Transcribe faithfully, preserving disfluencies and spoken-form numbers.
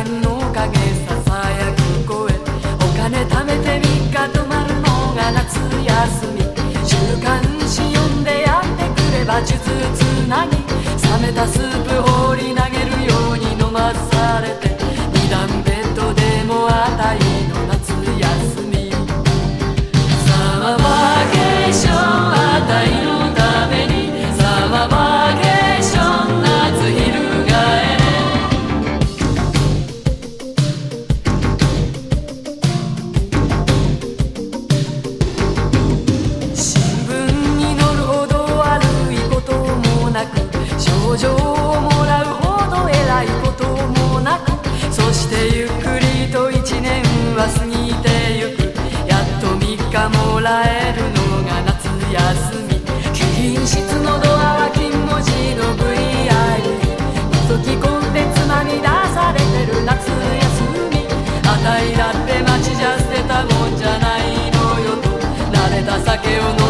園の影ささやく声、お金貯めてみっか泊まるのが夏休み。週刊誌読んでやってくれば数珠つなぎ、冷めたスープ放り投げるように飲まされて、二段ベッドでもあたいの夏休み。サマーバケーションあたいのために、サマーバケーション夏昼帰れ。新聞に載るほど悪いこともなく、賞状をもらうほど偉いこともなく、そしてゆっくりと一年は過ぎてゆく。やっとみっかもらえるのが夏休み。貴賓室のドアは金文字の ブイアイピー、覗き込んでつまみ出されてる夏休み。あたいだって街じゃ捨てたもんじゃないのよと、慣れた酒を飲